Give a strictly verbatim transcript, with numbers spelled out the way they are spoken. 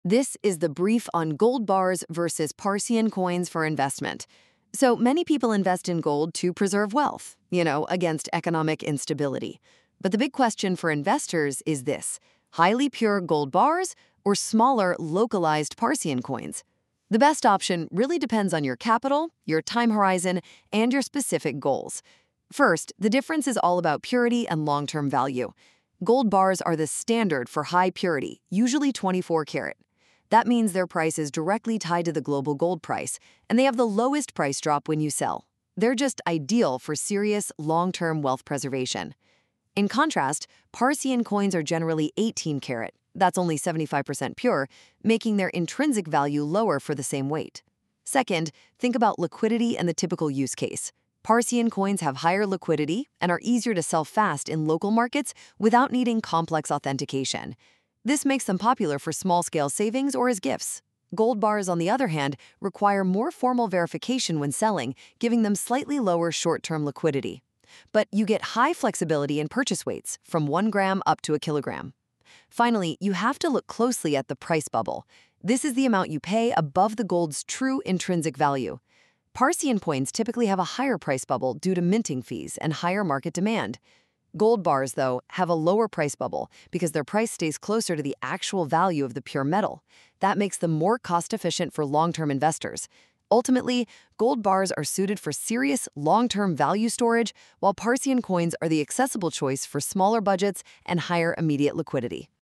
This is the brief on gold bars versus Parsian coins for investment. So many people invest in gold to preserve wealth, you know, against economic instability. But the big question for investors is this: highly pure gold bars or smaller, localized Parsian coins? The best option really depends on your capital, your time horizon, and your specific goals. First, the difference is all about purity and long-term value. Gold bars are the standard for high purity, usually twenty-four karat. That means their price is directly tied to the global gold price, and they have the lowest price drop when you sell. They're just ideal for serious, long-term wealth preservation. In contrast, Parsian coins are generally eighteen karat. That's only seventy-five percent pure, making their intrinsic value lower for the same weight. Second, think about liquidity and the typical use case. Parsian coins have higher liquidity and are easier to sell fast in local markets without needing complex authentication. This makes them popular for small-scale savings or as gifts. Gold bars, on the other hand, require more formal verification when selling, giving them slightly lower short-term liquidity. But you get high flexibility in purchase weights, from one gram up to a kilogram. Finally, you have to look closely at the price bubble. This is the amount you pay above the gold's true intrinsic value. Parsian coins typically have a higher price bubble due to minting fees and higher market demand. Gold bars, though, have a lower price bubble because their price stays closer to the actual value of the pure metal. That makes them more cost-efficient for long-term investors. Ultimately, gold bars are suited for serious, long-term value storage, while Parsian coins are the accessible choice for smaller budgets and higher immediate liquidity.